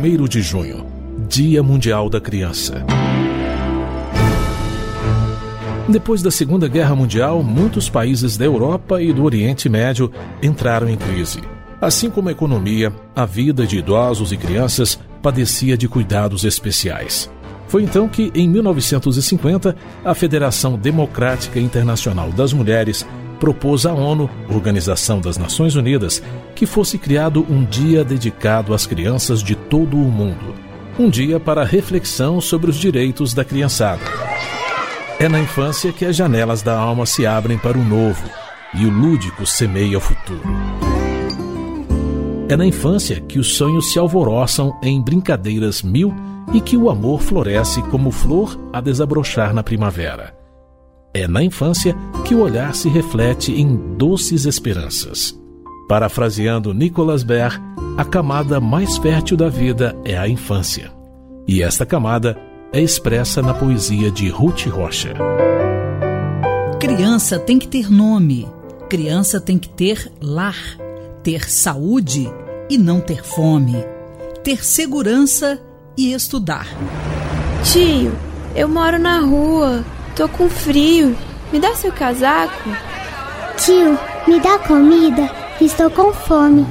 1º de junho, Dia Mundial da Criança. Depois da Segunda Guerra Mundial, muitos países da Europa e do Oriente Médio entraram em crise. Assim como a economia, a vida de idosos e crianças padecia de cuidados especiais. Foi então que, em 1950, a Federação Democrática Internacional das Mulheres propôs à ONU, Organização das Nações Unidas, que fosse criado um dia dedicado às crianças de todo o mundo. Um dia para reflexão sobre os direitos da criançada. É na infância que as janelas da alma se abrem para o novo e o lúdico semeia o futuro. É na infância que os sonhos se alvoroçam em brincadeiras mil e que o amor floresce como flor a desabrochar na primavera. É na infância que o olhar se reflete em doces esperanças. Parafraseando Nicholas Baer, a camada mais fértil da vida é a infância. E esta camada é expressa na poesia de Ruth Rocha. Criança tem que ter nome. Criança tem que ter lar. Ter saúde e não ter fome. Ter segurança e estudar. Tio, eu moro na rua. Tô com frio. Me dá seu casaco? Tio, me dá comida. Estou com fome.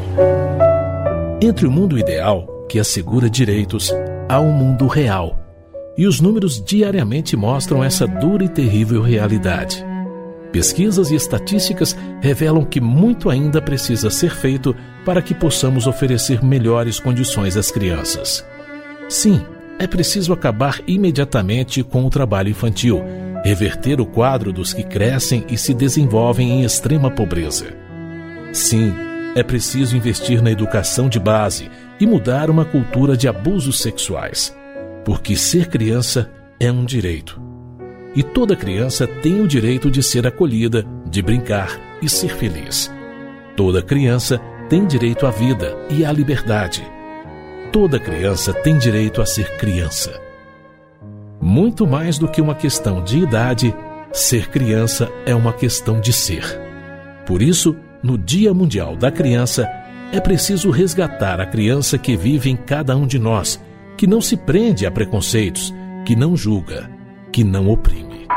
Entre o mundo ideal, que assegura direitos, há um mundo real. E os números diariamente mostram essa dura e terrível realidade. Pesquisas e estatísticas revelam que muito ainda precisa ser feito para que possamos oferecer melhores condições às crianças. Sim, é preciso acabar imediatamente com o trabalho infantil, reverter o quadro dos que crescem e se desenvolvem em extrema pobreza. Sim, é preciso investir na educação de base e mudar uma cultura de abusos sexuais. Porque ser criança é um direito. E toda criança tem o direito de ser acolhida, de brincar e ser feliz. Toda criança tem direito à vida e à liberdade. Toda criança tem direito a ser criança. Muito mais do que uma questão de idade, ser criança é uma questão de ser. Por isso, no Dia Mundial da Criança, é preciso resgatar a criança que vive em cada um de nós, que não se prende a preconceitos, que não julga, que não oprime.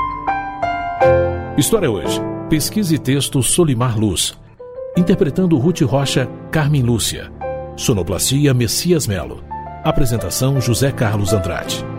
História hoje. Pesquisa e texto Solimar Luz. Interpretando Ruth Rocha, Carmen Lúcia. Sonoplastia Messias Melo. Apresentação José Carlos Andrade.